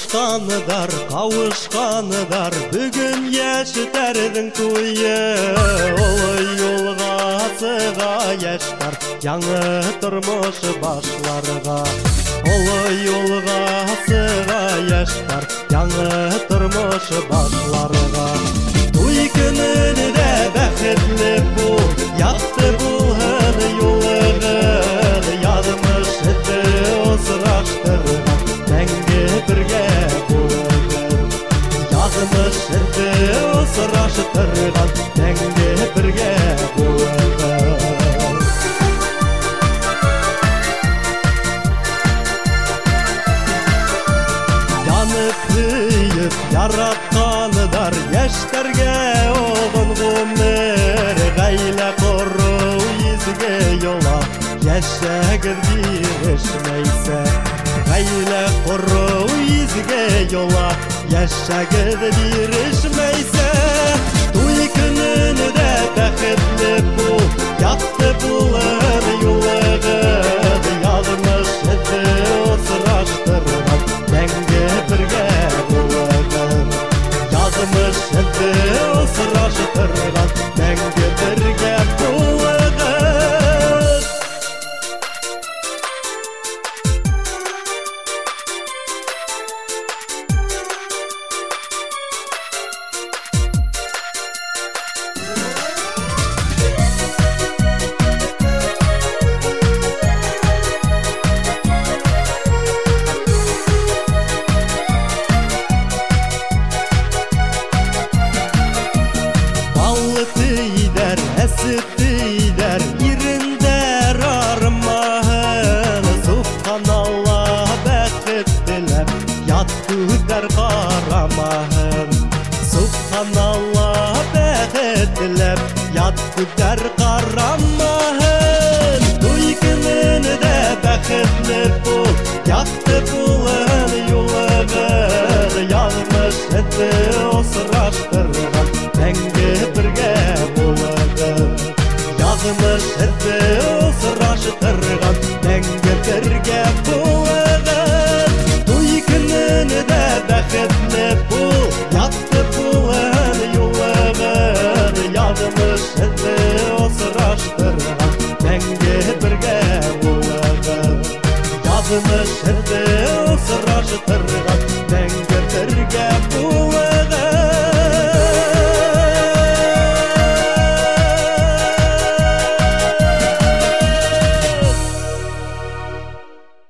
Кавышканыдар, кавышканыдар, бүгін яшьтәрдің туйы. Олы юлға сыға яшьтар, яңы тұрмыш башларға. Олы юлға сыға яшьтар, яңы тұрмыш башларға. Туй күнінде бәхетле бұл, яқты бұлғын юлығын, ядымышты осыраштырған, мәңгі бірге бұлығын. Ядымышты осыраштырған, мәңгі бірге бұлығын. Янып күйіп яратқаныдар, яшьтәргә оғын ғұмыр, ғайлә құру изге yola, яшәгір бирешмәйсә. Ғайлә құру изге yola, яшәгір бирешмәйсә. Туй күнінде бәхетле бұл, яқты бұлын юлығын, ядымышты осыраштырған, мәңгі бірге бұлығын. Ядымышты осыраштырған, мәңгі бірге бұлығын. Әсіттейдер, иріндер армағын, Субханалла бәхеттілер, ят күдер қарамағын. Субханалла бәхеттілер, ят күдер қарамағын. Туй күнінде бәхетлі бұл, яқты бұлын юлығын, ядымышты осыраштырған, мәңгі бірге бұлығын. Ядымышты осыраштырған, мәңгі бірге бұлығын. Туй күнінде бәхетлі бұл, яқты бұлын юлығын, ядымышты осыраштырған, мәңгі бірге бұлығын. Ядымышты